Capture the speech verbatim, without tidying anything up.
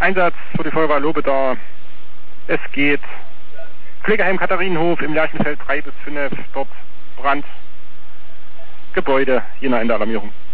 Einsatz für die Feuerwehr Lobedar. Es geht Pflegeheim Katharinenhof im Lerchenfeld drei bis fünf, dort Brand, Gebäude, Jena in der Alarmierung.